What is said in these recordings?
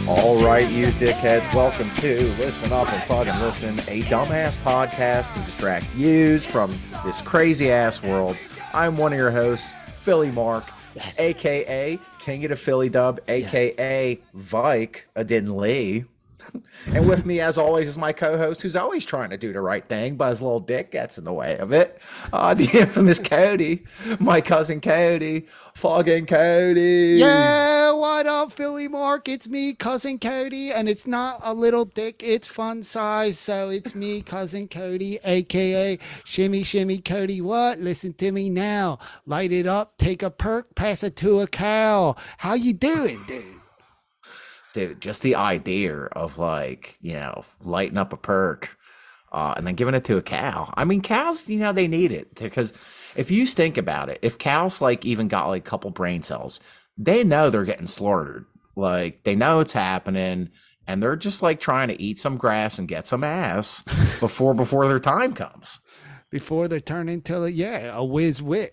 All right, you dickheads, welcome to Listen Up and Fucking Listen, a dumbass podcast to distract yous from this crazy ass world. I'm one of your hosts, Philly Mark, aka King of the Philly Dub, aka Vike Adin Lee. And with me, as always, is my co-host, who's always trying to do the right thing, but his little dick gets in the way of it. The infamous Cody, my cousin Cody, fucking Cody. Yeah, what up, Philly Mark? It's me, cousin Cody, and it's not a little dick, it's fun size. So it's me, cousin Cody, aka Shimmy Shimmy Cody. What? Listen to me now. Light it up, take a perk, pass it to a cow. How you doing, dude? Dude, just the idea of lighting up a perk and then giving it to a cow. I mean, cows, they need it because if you think about it, if cows even got a couple brain cells, they know they're getting slaughtered. Like they know it's happening and they're just trying to eat some grass and get some ass before their time comes. Before they turn into a whiz wit.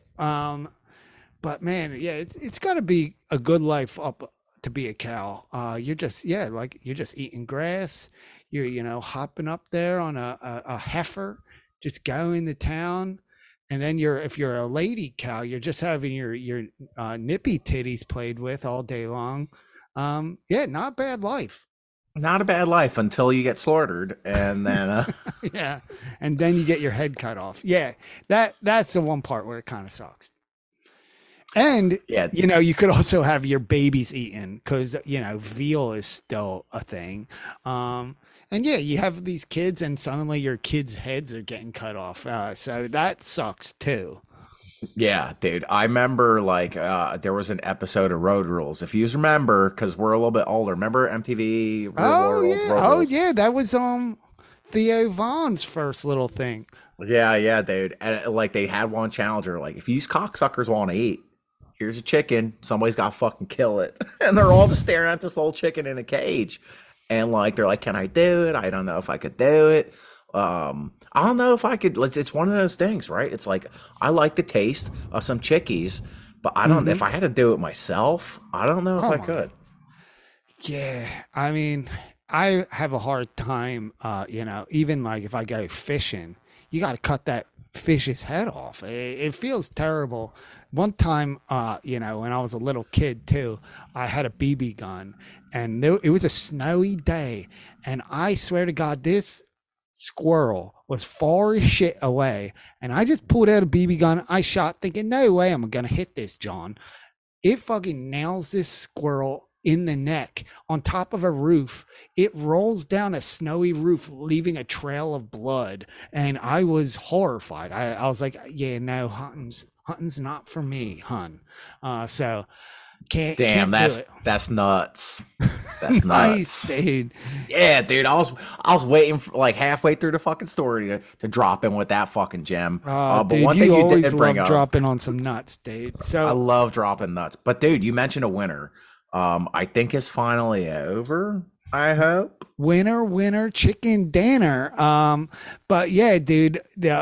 But man, it's got to be a good life up to be a cow. You're just eating grass. You're hopping up there on a heifer, just going to town, and then if you're a lady cow, you're just having your nippy titties played with all day long. Not a bad life. Not a bad life until you get slaughtered, and then yeah, and then you get your head cut off. Yeah, that's the one part where it kind of sucks. And, you could also have your babies eaten because, veal is still a thing. You have these kids and suddenly your kids' heads are getting cut off. So that sucks too. Yeah, dude. I remember there was an episode of Road Rules. If you remember, because we're a little bit older. Remember MTV? Road Rules? That was Theo Vaughn's first little thing. Yeah, dude. And they had one challenger. If you cocksuckers want to eat, here's a chicken. Somebody's got to fucking kill it. And they're all just staring at this little chicken in a cage. And they're like, can I do it? I don't know if I could do it. I don't know if I could. It's one of those things, right? It's I like the taste of some chickies, but I don't, if I had to do it myself, I don't know if I could. Yeah. I mean, I have a hard time, even if I go fishing, you got to cut that fish's head off. It feels terrible. One time, when I was a little kid too, I had a BB gun and it was a snowy day. And I swear to God, this squirrel was far as shit away. And I just pulled out a BB gun. I shot thinking, no way I'm going to hit this, John. It fucking nails this squirrel in the neck on top of a roof. It rolls down a snowy roof, leaving a trail of blood. And I was horrified. I was like, yeah, no, hunting's not for me, hun. So can't. Damn, that's nuts. That's nuts. Nice, dude. Yeah, dude. I was waiting for halfway through the fucking story to drop in with that fucking gem. But dude, one thing you did bring up, dropping on some nuts, dude. So I love dropping nuts. But dude, you mentioned a winner. I think it's finally over. I hope. Winner, chicken dinner. But yeah, dude,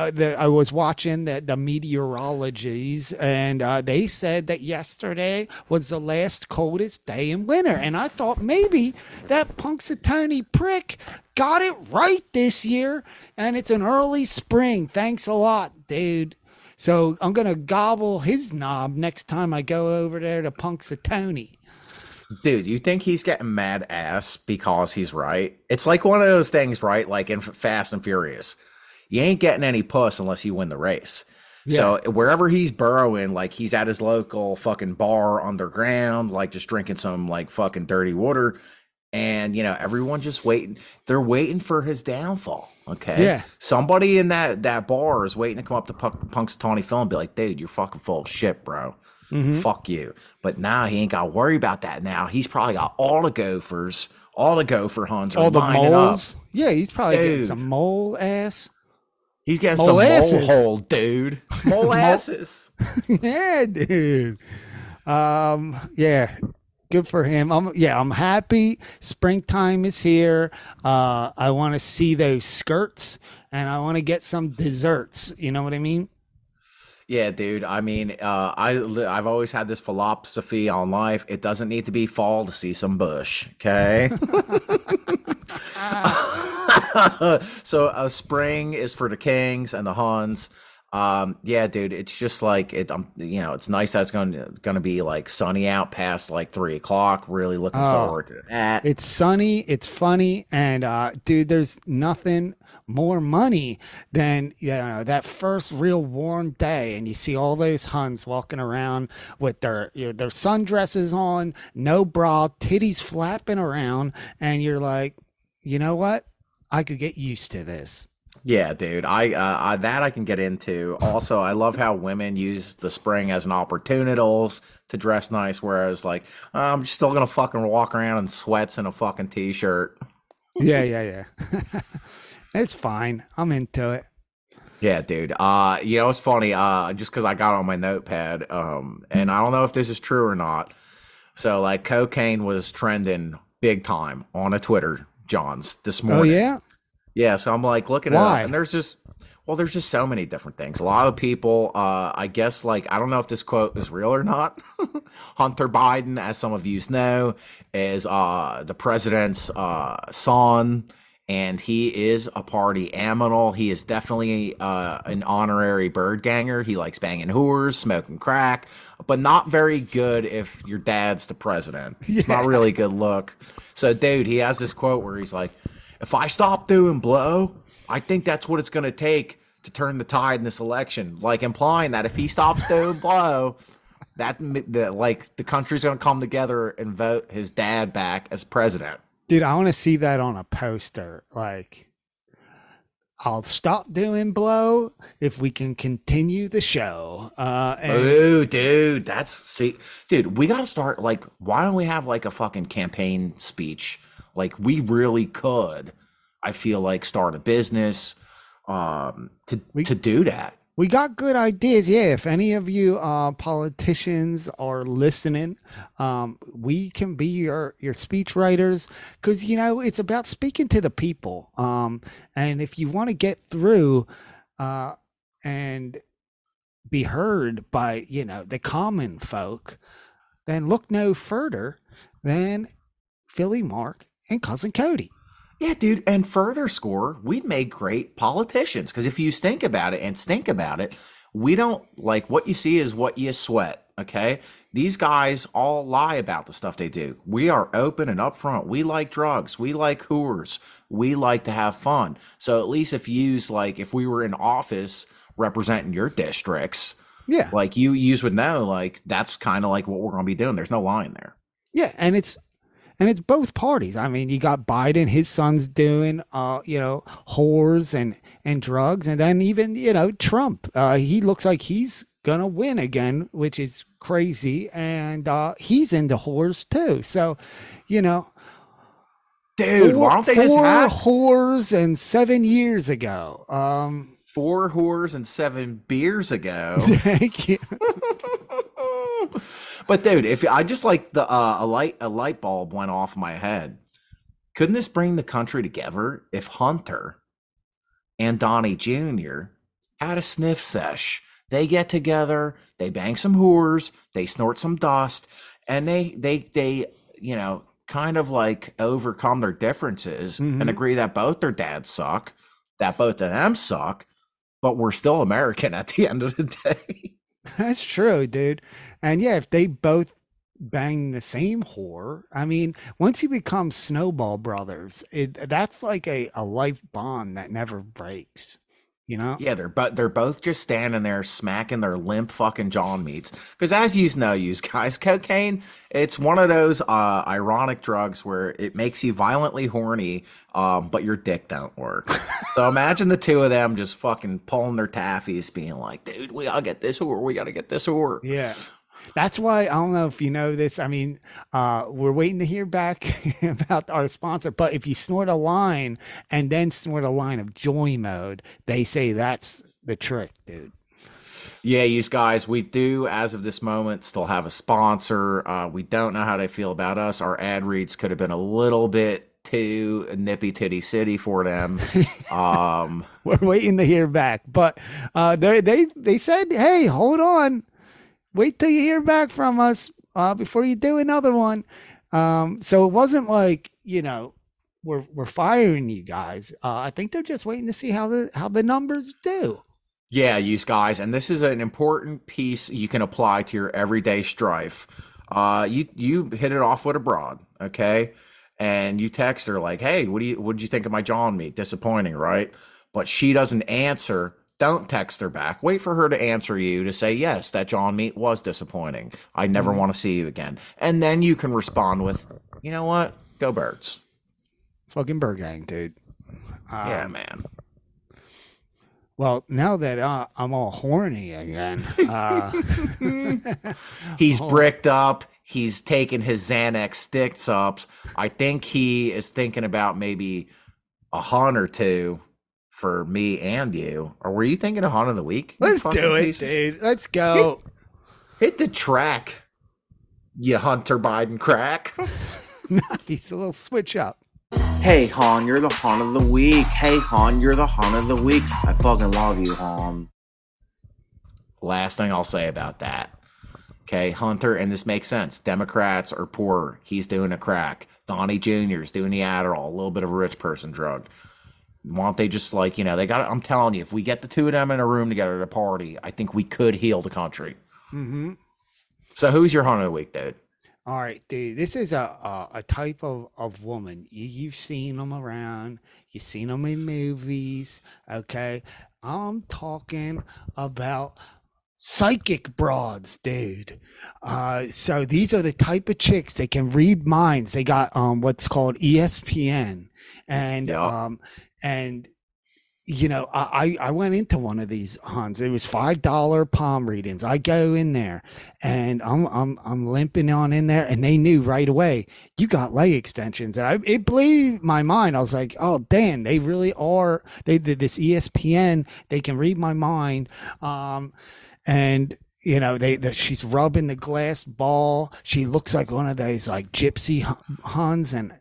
I was watching the meteorologies, and they said that yesterday was the last coldest day in winter, and I thought maybe that Punxsutawney prick got it right this year, and it's an early spring. Thanks a lot, dude. So I'm gonna gobble his knob next time I go over there to Punxsutawney. Dude, you think he's getting mad ass because he's right? It's one of those things, right? Like in Fast and Furious. You ain't getting any puss unless you win the race. Yeah. So wherever he's burrowing, he's at his local fucking bar underground, just drinking some fucking dirty water. And, everyone just waiting. They're waiting for his downfall. Okay. Yeah. Somebody in that bar is waiting to come up to Punxsutawney Phil and be like, dude, you're fucking full of shit, bro. Mm-hmm. Fuck you. But now he ain't got to worry about that. Now he's probably got all the gophers, all the gopher huns, all the moles. Up. Yeah, he's probably getting some mole ass. He's getting some mole hole, dude. Mole asses. Yeah, dude. Yeah. Good for him. I'm happy. Springtime is here. I want to see those skirts and I want to get some desserts. You know what I mean? Yeah, dude. I mean, I've always had this philosophy on life. It doesn't need to be fall to see some bush. Okay. So spring is for the Kings and the Huns. Yeah, dude, it's just like it. It's nice that it's going to be like sunny out past like 3 o'clock. Really looking Oh, forward to that. it's sunny, it's funny, and dude, there's nothing more money than that first real warm day, and you see all those Huns walking around with their sundresses on, no bra, titties flapping around, and you're like, you know what? I could get used to this. Yeah, dude. I that I can get into. Also, I love how women use the spring as an opportunity to dress nice, whereas like I'm still gonna fucking walk around in sweats and a fucking t-shirt. Yeah, yeah, yeah. It's fine. I'm into it. Yeah, dude. It's funny. Just because I got on my notepad, and I don't know if this is true or not. So, like, cocaine was trending big time on a Twitter, Johns, this Oh morning. yeah? Yeah, so I'm like looking it up, and Why? there's just so many different things. A lot of people, I guess, like, I don't know if this quote is real or not. Hunter Biden, as some of you know, is the president's son, and he is a party animal. He is definitely an honorary bird ganger. He likes banging whores, smoking crack, but not very good if your dad's the president. It's not Yeah. really a good look. So, dude, he has this quote where he's like, if I stop doing blow, I think that's what it's going to take to turn the tide in this election. Like implying that if he stops doing blow, that like the country's going to come together and vote his dad back as president. Dude, I want to see that on a poster. Like, I'll stop doing blow if we can continue the show. And Ooh, dude, dude, we got to start like, why don't we have like a fucking campaign speech? Like, we really could, I feel like, start a business we to do that. we got good ideas. Yeah, if any of you politicians are listening, we can be your speech writers because it's about speaking to the people. And if you want to get through and be heard by the common folk, then look no further than Philly Mark and cousin Cody. Yeah, dude. And further score, we'd make great politicians because if you think about it and stink about it, we don't like what you see is what you sweat. Okay. These guys all lie about the stuff they do. We are open and upfront. We like drugs. We like whores. We like to have fun. So at least if we were in office representing your districts, Yeah, like you would know, like that's kind of like what we're going to be doing. There's no lying there. yeah, and it's both parties. I mean, you got Biden, his son's doing, whores and drugs, and then even Trump. He looks like he's gonna win again, which is crazy, and he's into whores too. So, you know, Dude, why don't they just four have whores and 7 years ago. 4 whores and 7 beers ago? Thank you. But dude, if I just like the a light bulb went off in my head. Couldn't this bring the country together if Hunter and Donnie Jr. had a sniff sesh? They get together, they bang some whores, they snort some dust, and they kind of like overcome their differences and Hmm. agree that both their dads suck, that both of them suck, but we're still American at the end of the day. That's true, dude. And yeah, if they both bang the same whore, I mean, once you become Snowball Brothers, that's like a life bond that never breaks, you know? Yeah, they're both just standing there smacking their limp fucking John meats. Because as you know, you guys, cocaine, it's one of those ironic drugs where it makes you violently horny, but your dick don't work. So imagine the two of them just fucking pulling their taffies, being like, "Dude, we gotta get this whore. We gotta get this whore." Yeah. That's why I don't know if you know this. I mean, we're waiting to hear back about our sponsor, but if you snort a line and then snort a line of joy mode, they say that's the trick, dude. Yeah, you guys, we do, as of this moment, still have a sponsor. We don't know how they feel about us. Our ad reads could have been a little bit to Nippy Titty City for them. Um, We're waiting to hear back, but they said, "Hey, hold on, wait till you hear back from us before you do another one." So it wasn't like we're firing you guys. I think they're just waiting to see how the numbers do. yeah, you guys, and this is an important piece you can apply to your everyday strife. You hit it off with a broad, okay? And you text her like, "Hey, what did you think of my John meat? Disappointing, right?" But she doesn't answer. Don't text her back. Wait for her to answer you to say, "Yes, that John meat was disappointing. I never want to see you again." And then you can respond with, "You know what? Go Birds." Fucking Bird Gang, dude. Yeah, man. Well, now that I'm all horny again, He's bricked up. He's taken his Xanax sticks up. I think he is thinking about maybe a hunt or two for me and you. Or were you thinking a hunt of the week? You let's fucking do it, piece of- dude. Let's go. Hit the track, you Hunter Biden crack. Nice, a little switch up. Hey, Han, you're the Han of the week. Hey, Han, you're the Han of the week. I fucking love you, Han. Last thing I'll say about that. Okay, Hunter, and this makes sense. Democrats are poor. He's doing a crack. Donnie Jr. is doing the Adderall, a little bit of a rich person drug. Why don't they just they got I'm telling you, if we get the two of them in a room together at a party, I think we could heal the country. Mm-hmm. So who's your Hunt of the week, dude? All right, dude. This is a type of woman. You've seen them around. You've seen them in movies. Okay, I'm talking about psychic broads, dude. So these are the type of chicks they can read minds. They got what's called ESPN, and and I went into one of these hunts. It was $5 palm readings. I go in there and I'm limping on in there, and they knew right away you got leg extensions, and it blew my mind. I was like, oh damn, they really are. They did this ESPN. They can read my mind. And she's rubbing the glass ball. She looks like one of those like gypsy Huns, and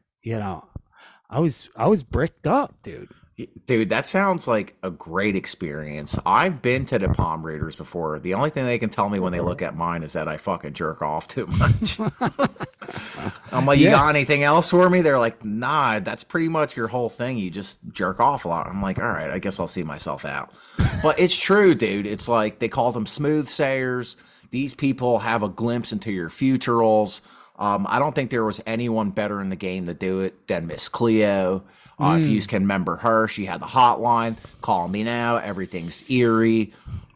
I was bricked up, dude. Dude, that sounds like a great experience. I've been to the palm readers before. The only thing they can tell me when they look at mine is that I fucking jerk off too much. I'm like, you got anything else for me? They're like, nah, that's pretty much your whole thing. You just jerk off a lot. I'm like, all right, I guess I'll see myself out. But it's true, dude. It's like they call them smoothsayers. These people have a glimpse into your futurals. I don't think there was anyone better in the game to do it than Miss Cleo. If you can remember her, she had the hotline. Call me now. Everything's eerie.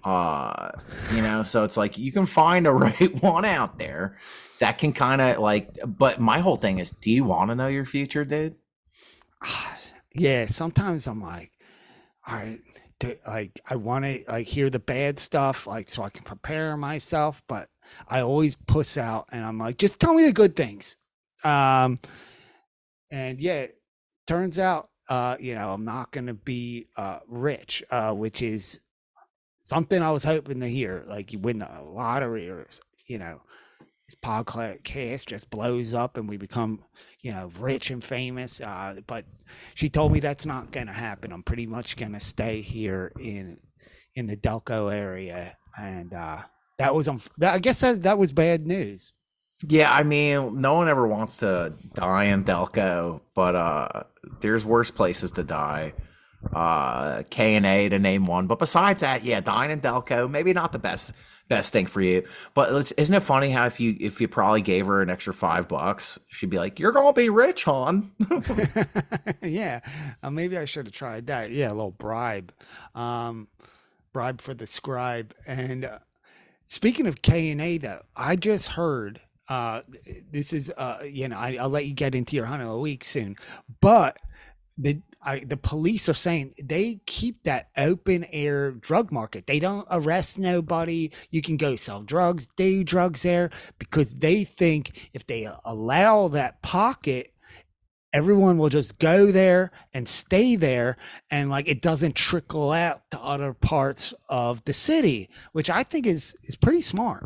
So it's like you can find a right one out there that can kind of but my whole thing is, do you want to know your future, dude? Yeah, sometimes I'm like, all right, I want to hear the bad stuff, so I can prepare myself, but I always puss out, and I'm like, just tell me the good things. And yeah, turns out, I'm not going to be rich, which is something I was hoping to hear. Like you win the lottery, or this podcast just blows up and we become, rich and famous. But she told me that's not going to happen. I'm pretty much going to stay here in the Delco area, and that was I guess that was bad news. Yeah, I mean, no one ever wants to die in Delco, but there's worse places to die. K&A to name one. But besides that, yeah, dying in Delco, maybe not the best thing for you. But isn't it funny how if you probably gave her an extra $5, she'd be like, "You're gonna be rich, hon." Yeah, maybe I should have tried that. Yeah, a little bribe for the scribe. And speaking of K&A, though, I just heard. This is I'll let you get into your hunt of the week soon, but the police are saying they keep that open air drug market. They don't arrest nobody. You can go sell drugs, do drugs there, because they think if they allow that pocket, everyone will just go there and stay there, and it doesn't trickle out to other parts of the city, which I think is pretty smart.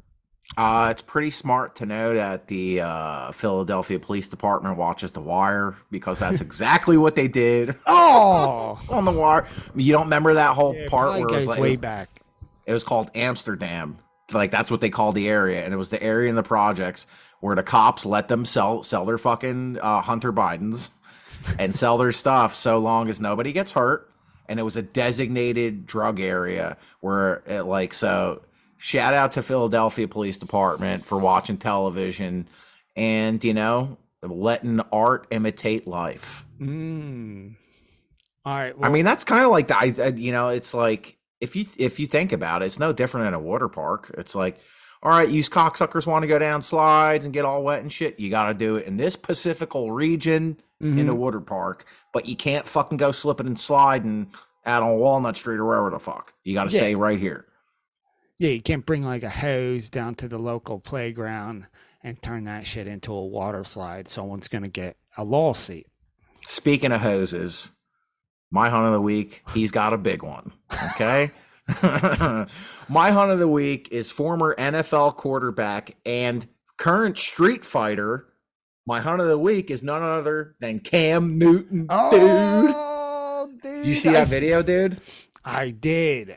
It's pretty smart to know that the Philadelphia Police Department watches The Wire because that's exactly what they did Oh, on The Wire. You don't remember that whole yeah, it part probably where it was goes like way back. it was called Amsterdam. Like that's what they called the area, and it was the area in the projects where the cops let them sell their fucking Hunter Bidens and sell their stuff so long as nobody gets hurt. And it was a designated drug area where it like so. Shout out to Philadelphia Police Department for watching television and letting art imitate life. Mm. All right. I Well, mean, that's kind of like it's like if you think about it, it's no different than a water park. It's like, all right, you cocksuckers want to go down slides and get all wet and shit. You got to do it in this Pacifical region in the water park, but you can't fucking go slipping and sliding out on Walnut Street or wherever the fuck. You got to stay right here. yeah, you can't bring like a hose down to the local playground and turn that shit into a water slide. Someone's going to get a lawsuit. Speaking of hoses, my hunt of the week, he's got a big one. Okay. My hunt of the week is former NFL quarterback and current Street Fighter. My hunt of the week is none other than Cam Newton, dude. Oh, dude. You see that video, dude? I did.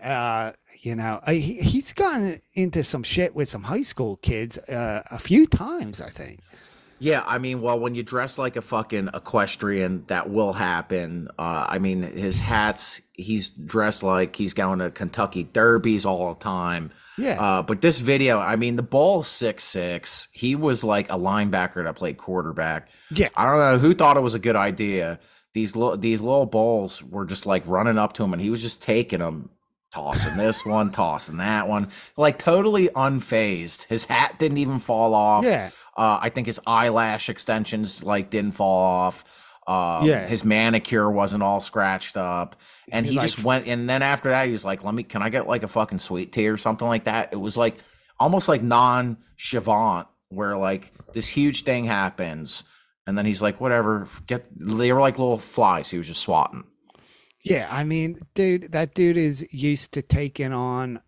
He's gotten into some shit with some high school kids a few times, I think. Yeah, I mean, well, when you dress like a fucking equestrian, that will happen. I mean, his hats, he's dressed like he's going to Kentucky Derbies all the time. Yeah. But this video, I mean, the ball's 6'6". He was like a linebacker that played quarterback. Yeah. I don't know who thought it was a good idea. These little balls were just like running up to him, and he was just taking them, tossing this one, tossing that one, like totally unfazed. His hat didn't even fall off. Yeah. I think his eyelash extensions like didn't fall off. His manicure wasn't all scratched up, and he just went. And then after that, he was like, can I get like a fucking sweet tea or something like that?" It was like almost like nonchalant, where like this huge thing happens, and then he's like, "Whatever." They were like little flies. He was just swatting. Yeah, I mean, dude, that dude is used to taking on,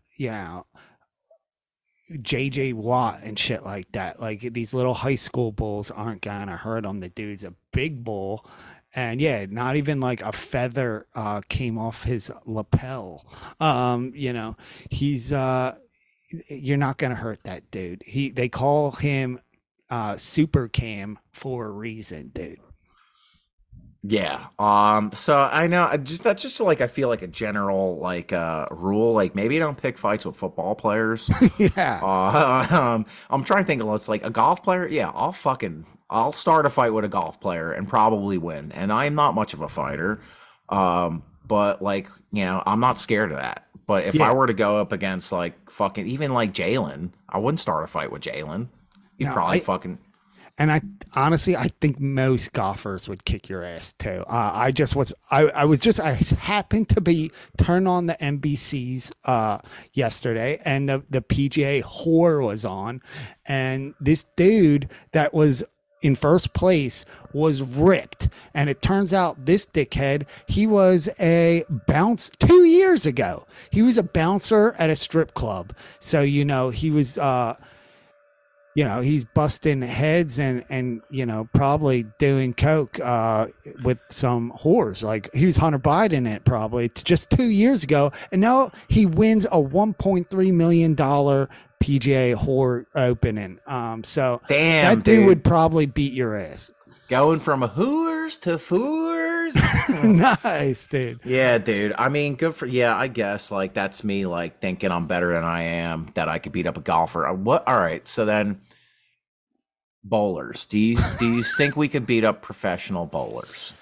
JJ Watt and shit like that. Like these little high school bulls aren't gonna hurt him. The dude's a big bull. And yeah, not even like a feather came off his lapel. He's you're not gonna hurt that dude. They call him Super Cam for a reason, dude. Yeah. So I know that's just like I feel like a general like rule. Like maybe don't pick fights with football players. Yeah. I'm trying to think of it's like a golf player. Yeah, I'll start a fight with a golf player and probably win. And I'm not much of a fighter. But like, I'm not scared of that. But if I were to go up against like fucking even like Jalen, I wouldn't start a fight with Jalen. He'd probably fucking. And I think most golfers would kick your ass too. I happened to be turn on the NBCs yesterday, and the PGA whore was on, and this dude that was in first place was ripped, and it turns out this dickhead, he was a bounce 2 years ago. He was a bouncer at a strip club, so he was. He's busting heads and probably doing coke with some whores. Like he was Hunter Biden it probably just 2 years ago, and now he wins a $1.3 million PGA whore opening. So damn, that dude would probably beat your ass. Going from whores to foors. Nice, dude. Yeah, dude. I mean, good for I guess like that's me like thinking I'm better than I am, that I could beat up a golfer. What? All right. So then bowlers. Do you think we could beat up professional bowlers?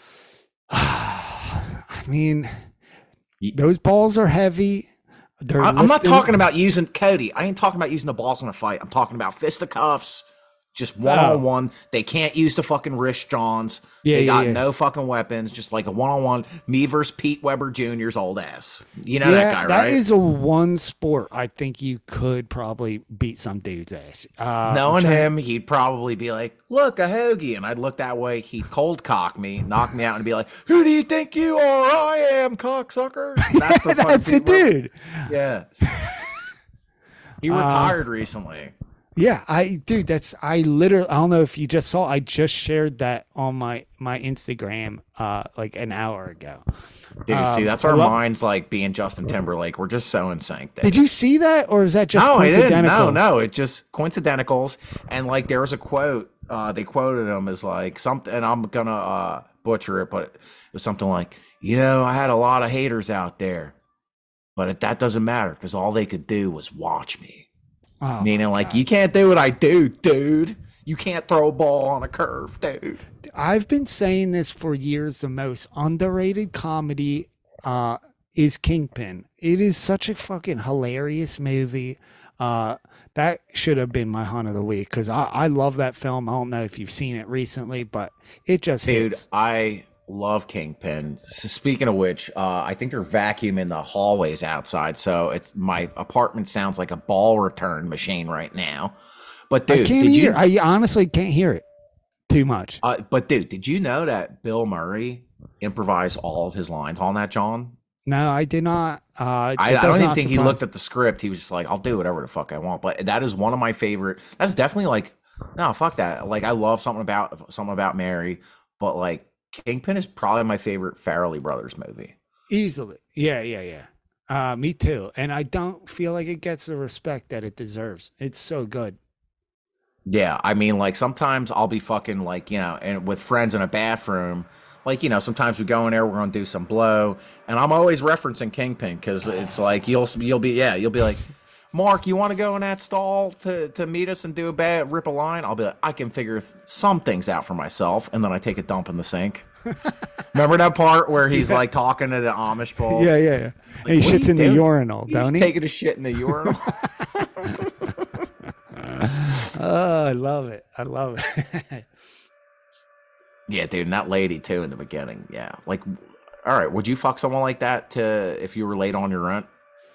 I mean, those balls are heavy. I'm not talking about using Cody. I ain't talking about using the balls in a fight. I'm talking about fisticuffs. Just one-on-one. They can't use the fucking wrist johns. They got no fucking weapons. Just like a one-on-one. Me versus Pete Weber Jr.''s old ass. You know that guy, right? That is a one sport I think you could probably beat some dude's ass. Knowing him, he'd probably be like, "Look, a hoagie." And I'd look that way. He'd cold cock me, knock me out, and be like, "Who do you think you are? I am, cocksucker." That's the That's the dude. Yeah. He retired recently. Yeah, dude, I literally, I don't know if you just saw, I just shared that on my Instagram like an hour ago. Dude, see, that's I our love. minds like being Justin Timberlake. We're just so in sync, Did dude. you see that, or is that just No, I didn't. No, coincidental? no, it just coincidental. And like there was a quote. They quoted him as like something, and I'm gonna butcher it, but it was something like, I had a lot of haters out there, but that doesn't matter because all they could do was watch me. Oh my Meaning, like, you God. can't do what I do, dude. You can't throw a ball on a curve, dude. I've been saying this for years. The most underrated comedy uh, is Kingpin. It is such a fucking hilarious movie. Uh, that should have been my hunt of the week because I love that film. I don't know if you've seen it recently, but it just Dude, hits. I love Kingpin. So speaking of which, I think they're vacuuming the hallways outside, so it's my apartment sounds like a ball return machine right now. But I dude, can't did hear. you? I honestly can't hear it too much. But dude, did you know that Bill Murray improvised all of his lines on that, John? No, I did not. I It don't does even not think he surprise. looked at the script. He was just like, "I'll do whatever the fuck I want." But that is one of my favorite. That's definitely like, no, fuck that. Like, I love something about Mary, but like, Kingpin is probably my favorite Farrelly Brothers movie. Easily. Yeah, yeah, yeah. Me too. And I don't feel like it gets the respect that it deserves. It's so good. Yeah, I mean, like sometimes I'll be fucking like, and with friends in a bathroom, like, sometimes we go in there, we're gonna do some blow, and I'm always referencing Kingpin because it's like you'll be like, Mark, you want to go in that stall to meet us and do a bad rip a line? I'll be like, I can figure some things out for myself, and then I take a dump in the sink. Remember that part where he's Yeah. like talking to the Amish bull? Yeah, yeah, yeah. Like, And he what are shits you in the doing? urinal, He's don't he? taking a shit in the urinal. Oh, I love it. I love it. Yeah, dude, and that lady too in the beginning. Yeah, like, all right, would you fuck someone like that if you were late on your rent?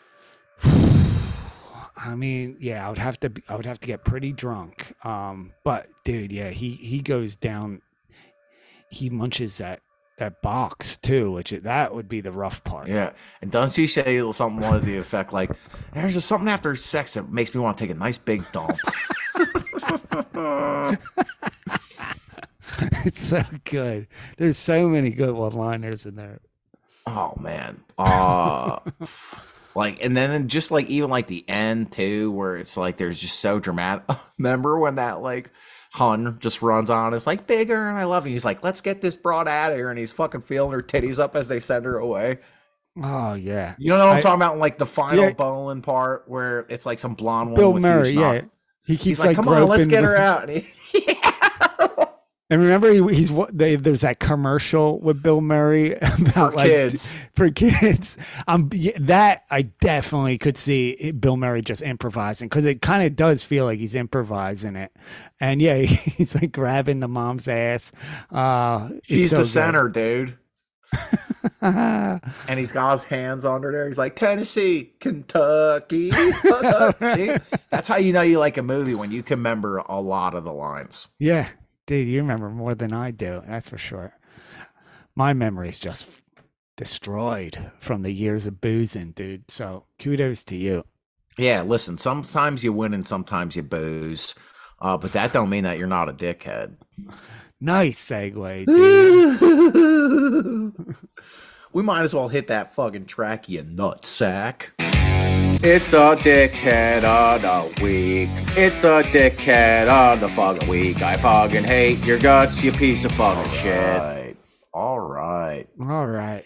I mean, yeah, I would have to get pretty drunk. But dude, yeah, he goes down, he munches that box too, that would be the rough part. Yeah, and doesn't she say something to the effect like, "There's just something after sex that makes me want to take a nice big dump." It's so good. There's so many good one-liners in there. Oh man, like, and then just like even like the end too, where it's like there's just so dramatic. Remember when that like Hun just runs on, it's like bigger, and I love it. He's like, "Let's get this broad out of here," and he's fucking feeling her titties up as they send her away. Oh yeah. You know what I'm I talking about? Like the final Yeah, bowling part where it's like some blonde woman Bill with Murray, huge yeah. knob. He He's keeps like, like "Come on, let's groping get her with, out." And and remember there's that commercial with Bill Murray for about like kids. for kids. Yeah, that I definitely could see Bill Murray just improvising because it kind of does feel like he's improvising it. And yeah, he's like grabbing the mom's ass. It's She's so the good. center, dude. And he's got his hands under there. He's like, Tennessee, Kentucky. See? That's how you know you like a movie, when you can remember a lot of the lines. Yeah, dude, you remember more than I do. That's for sure. My memory's just destroyed from the years of boozing, dude. So kudos to you. Yeah, listen, sometimes you win and sometimes you booze. But that don't mean that you're not a dickhead. Nice segue, dude. We might as well hit that fucking track, you nutsack. It's the dickhead of the week. It's the dickhead of the fucking week. I fucking hate your guts, you piece of fucking shit. All right. All right.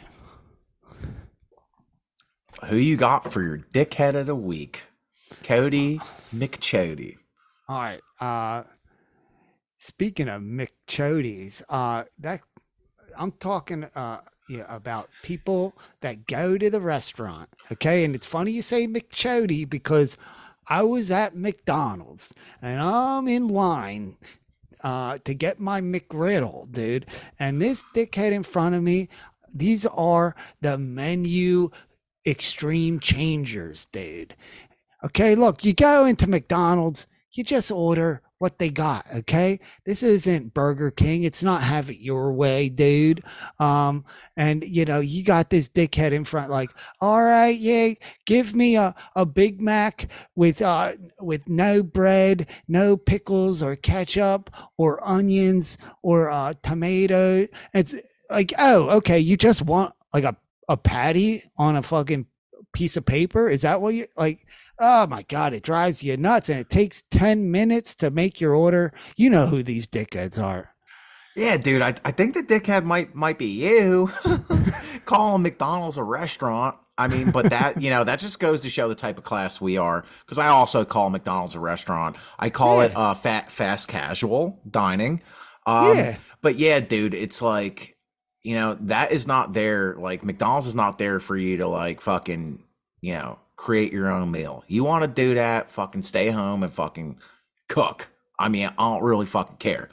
Who you got for your dickhead of the week? Cody McChody. All right. Speaking of McChody's, that I'm talking about people that go to the restaurant. Okay, and it's funny you say McChody because I was at McDonald's and I'm in line to get my McGriddle, dude. And this dickhead in front of me, these are the menu extreme changers, dude. Okay, look, you go into McDonald's, you just order what they got. Okay, this isn't Burger King. It's not have it your way, dude. And you got this dickhead in front, like, all right, yeah, give me a Big Mac with no bread, no pickles or ketchup or onions or tomato. It's like, oh, okay, you just want like a patty on a fucking piece of paper? Is that what you like? Oh my God, it drives you nuts, and it takes 10 minutes to make your order. You know who these dickheads are. Yeah, dude, I think the dickhead might be you. Calling McDonald's a restaurant. I mean, but that, that just goes to show the type of class we are. Because I also call McDonald's a restaurant. I call it fast casual dining. Yeah. But yeah, dude, it's like, that is not there. Like, McDonald's is not there for you to like fucking, create your own meal. You want to do that, fucking stay home and fucking cook. I mean, I don't really fucking care.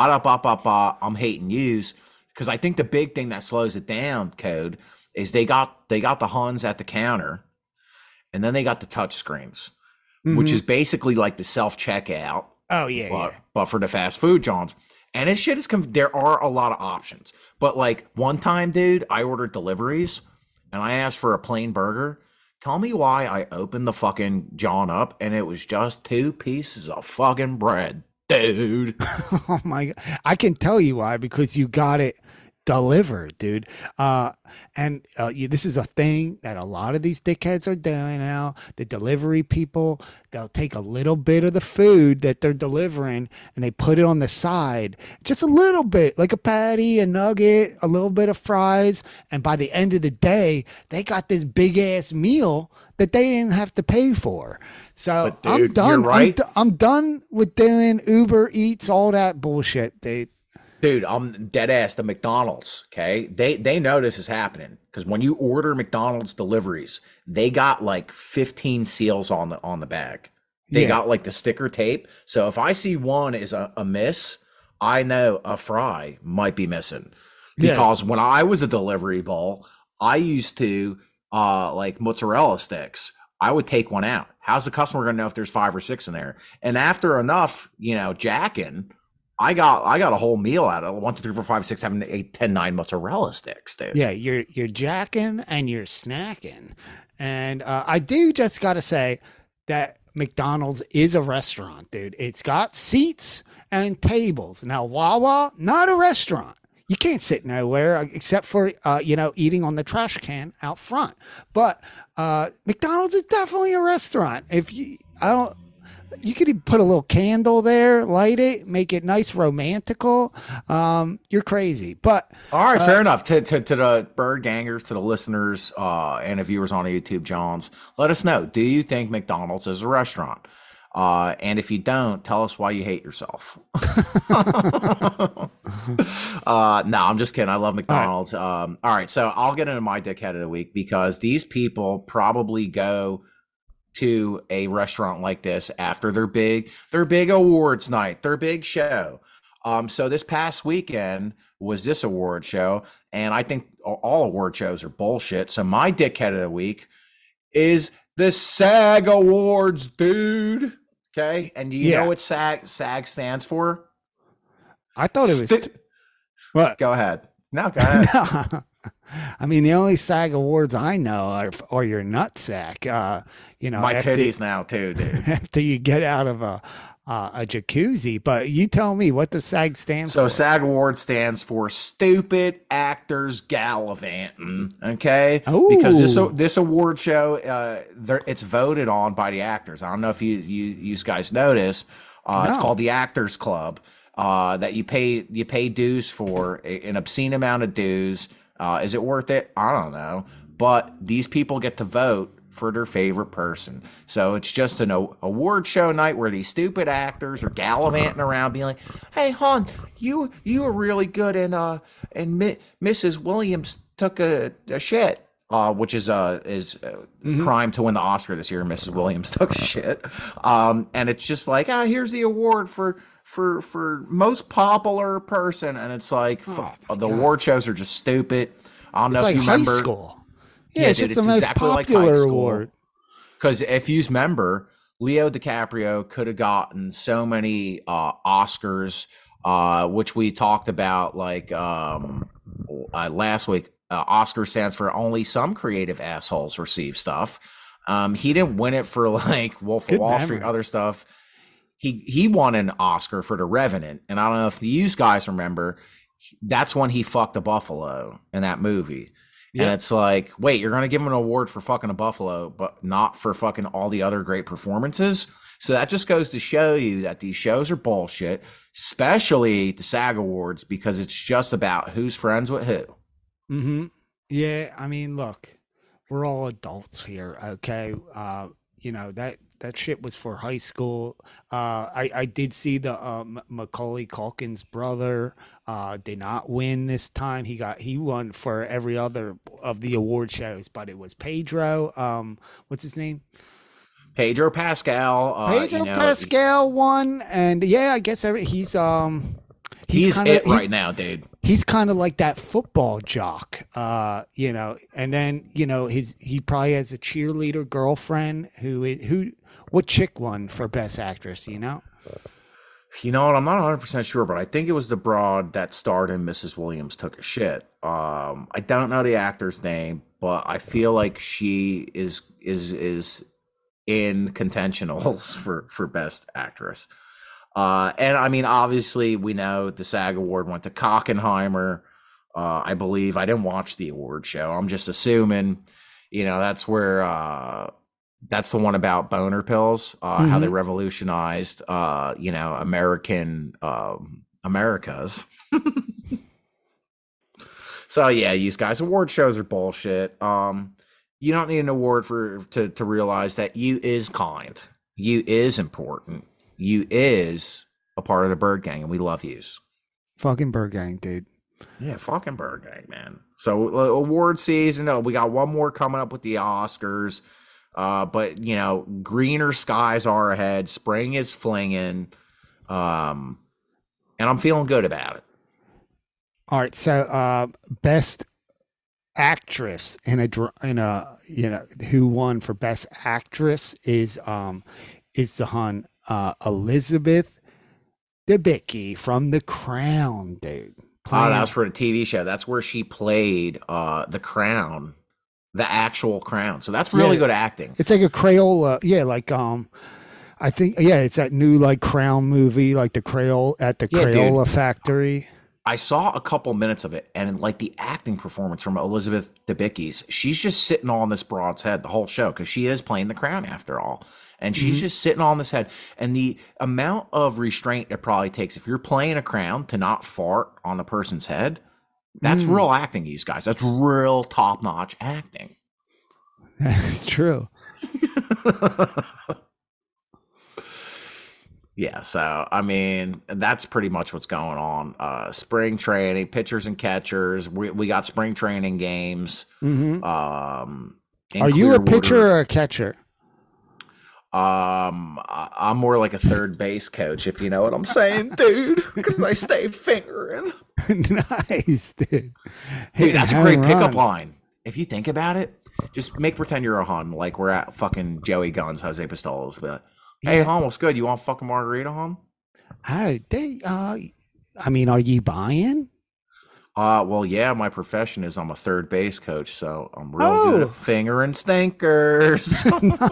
I'm hating yous because I think the big thing that slows it down, Code, is they got the Huns at the counter, and then they got the touch screens, which is basically like the self-checkout. Oh, yeah, but for the fast food Johns. And this shit is, there are a lot of options. But like one time, dude, I ordered deliveries and I asked for a plain burger. Tell me why I opened the fucking John up and it was just 2 pieces of fucking bread, dude. Oh my God. I can tell you why, because you got it delivered, dude. This is a thing that a lot of these dickheads are doing now. The delivery people, they'll take a little bit of the food that they're delivering and they put it on the side, just a little bit, like a patty, a nugget, a little bit of fries, and by the end of the day they got this big ass meal that they didn't have to pay for. So dude, I'm done. You're right. I'm done with doing Uber Eats, all that bullshit, dude. Dude, I'm dead ass to McDonald's, okay? They know this is happening because when you order McDonald's deliveries, they got like 15 seals on the bag. They got like the sticker tape. So if I see one is a miss, I know a fry might be missing. Because when I was a delivery boy, I used to like mozzarella sticks. I would take one out. How's the customer gonna know if there's 5 or 6 in there? And after enough, jacking, I got a whole meal out of it. 1, 2, 3, 4, 5, 6, 7, 8, 10, 9 mozzarella sticks, dude. Yeah, you're jacking and you're snacking. And I do just got to say that McDonald's is a restaurant, dude. It's got seats and tables. Now, Wawa, not a restaurant. You can't sit nowhere except for, eating on the trash can out front. But McDonald's is definitely a restaurant. You could even put a little candle there, light it, make it nice, romantical. You're crazy, but all right, fair enough. To the bird gangers, to the listeners, and the viewers on YouTube, Johns, let us know. Do you think McDonald's is a restaurant? And if you don't, tell us why you hate yourself. No, I'm just kidding. I love McDonald's. All right, so I'll get into my dickhead of the week because these people probably go to a restaurant like this after their big awards night, their big show. So this past weekend was this award show, and I think all award shows are bullshit. So my dickhead of the week is the SAG Awards, dude. Okay, and do you know what SAG stands for? I thought it was. What? Go ahead. No, go ahead. I mean, the only SAG awards I know are your nutsack. My titties now too, dude. After you get out of a jacuzzi, but you tell me, what does SAG stand for? So SAG Award stands for Stupid Actors Gallivanting. Okay, because this award show, it's voted on by the actors. I don't know if you guys notice. It's called the Actors Club. That you pay dues for an obscene amount of dues. Is it worth it? I don't know. But these people get to vote for their favorite person. So it's just an award show night where these stupid actors are gallivanting around being like, hey, hon, you were really good and Mrs. Williams took a shit. Which is prime to win the Oscar this year. Mrs. Williams took a shit. And it's just like, here's the award for most popular person, and it's like the award shows are just stupid. I don't know if you remember. High school. Yeah, it's just the most popular award. Because if you remember, Leo DiCaprio could have gotten so many Oscars, which we talked about like last week. Oscar stands for only some creative assholes receive stuff. He didn't win it for like Wolf of Wall Street, other stuff. He won an Oscar for The Revenant, and I don't know if you guys remember. That's when he fucked a buffalo in that movie. Yep. And it's like, wait, you're going to give him an award for fucking a buffalo, but not for fucking all the other great performances? So that just goes to show you that these shows are bullshit, especially the SAG Awards, because it's just about who's friends with who. Mm-hmm. Yeah, I mean, look, we're all adults here, okay? You know, that shit was for high school. I did see the Macaulay Culkin's brother did not win this time. He won for every other of the award shows, but it was Pedro. What's his name? Pedro Pascal. Pascal won, and yeah, I guess he's kinda, it right now, dude. He's kind of like that football jock, you know. And then, you know, he probably has a cheerleader girlfriend what chick won for Best Actress, you know? You know what? I'm not 100% sure, but I think it was the broad that starred in Mrs. Williams Took a Shit. I don't know the actor's name, but I feel like she is in contentionals for Best Actress. And I mean, obviously, we know the SAG Award went to Cockenheimer. I believe. I didn't watch the award show. I'm just assuming, you know, that's where that's the one about boner pills, how they revolutionized, you know, Americas. So yeah, these guys, award shows are bullshit. You don't need an award to realize that you is kind, you is important. You is a part of the Bird Gang, and we love yous. Fucking Bird Gang, dude. Yeah, fucking Bird Gang, man. So award season, we got one more coming up with the Oscars. But, you know, greener skies are ahead. Spring is flinging. And I'm feeling good about it. All right, so Best Actress in a you know, who won for Best Actress is the hun Elizabeth Debicki from The Crown, dude. Oh, that was for the TV show. That's where she played the Crown, the actual Crown. So that's really good acting. It's like a Crayola, like I think it's that new like Crown movie, like the Crayola factory. I saw a couple minutes of it, and like the acting performance from Elizabeth Debicki's, she's just sitting on this broad's head the whole show because she is playing the Crown after all. And she's just sitting on this head. And the amount of restraint it probably takes if you're playing a crown to not fart on the person's head, that's real acting, you guys. That's real top-notch acting. That's true. Yeah, so, I mean, that's pretty much what's going on. Spring training, pitchers and catchers. We got spring training games. Are you a pitcher or a catcher? I'm more like a third base coach, if you know what I'm saying, dude, because I stay fingering. Nice, dude. Dude, that's a great pickup line. If you think about it, just pretend you're a hun, like we're at fucking Joey Guns, Jose Pistolas. But hey, hon, what's good? You want fucking margarita, hon? I mean, are you buying? Well, yeah, my profession is I'm a third base coach, so I'm real good at fingering stinkers.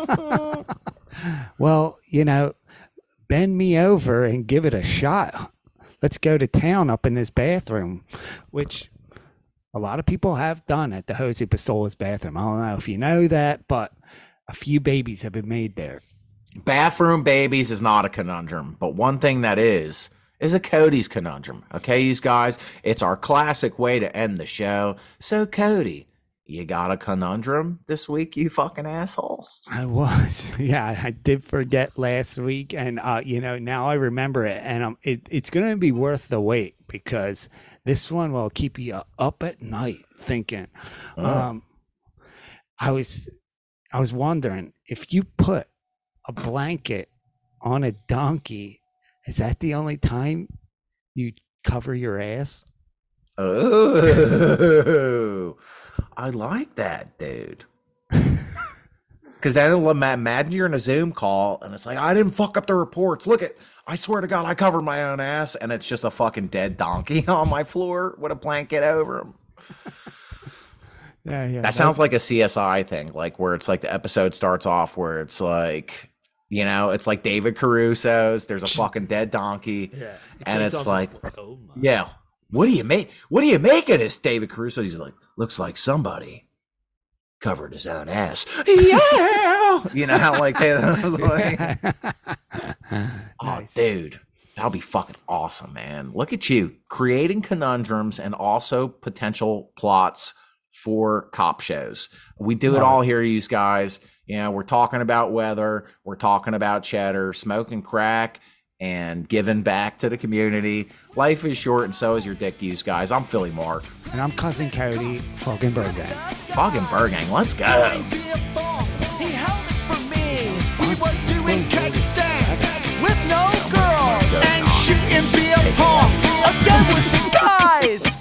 Well, you know, bend me over and give it a shot. Let's go to town up in this bathroom, which a lot of people have done at the Jose Pistolas bathroom. I don't know if you know that, but a few babies have been made there. Bathroom babies is not a conundrum, but one thing that is a Cody's conundrum. Okay, you guys, it's our classic way to end the show. So, Cody, you got a conundrum this week, you fucking asshole? I did forget last week, and you know, now I remember it, and it's going to be worth the wait because this one will keep you up at night thinking. I was wondering if you put a blanket on a donkey, is that the only time you cover your ass? Oh, I like that, dude. Because then it'll imagine you're in a Zoom call and it's like, I didn't fuck up the reports. Look at, I swear to God, I covered my own ass. And it's just a fucking dead donkey on my floor with a blanket over him. Yeah. That sounds like a CSI thing, like where it's like the episode starts off where it's like, you know, it's like David Caruso's. There's a fucking dead donkey. Yeah. And it's like, oh my. yeah, what do you make of this, David Caruso? He's like, looks like somebody covered his own ass. Yeah. You know how like they like, oh, Nice. dude, that'll be fucking awesome, man. Look at you creating conundrums and also potential plots for cop shows. We do it all here, you guys. You know, we're talking about weather, we're talking about cheddar, smoking crack, and giving back to the community. Life is short, and so is your dick use, guys. I'm Philly Mark. And I'm Cousin Cody, fucking Burgang. Fucking Burgang, let's go. He held it for me. We were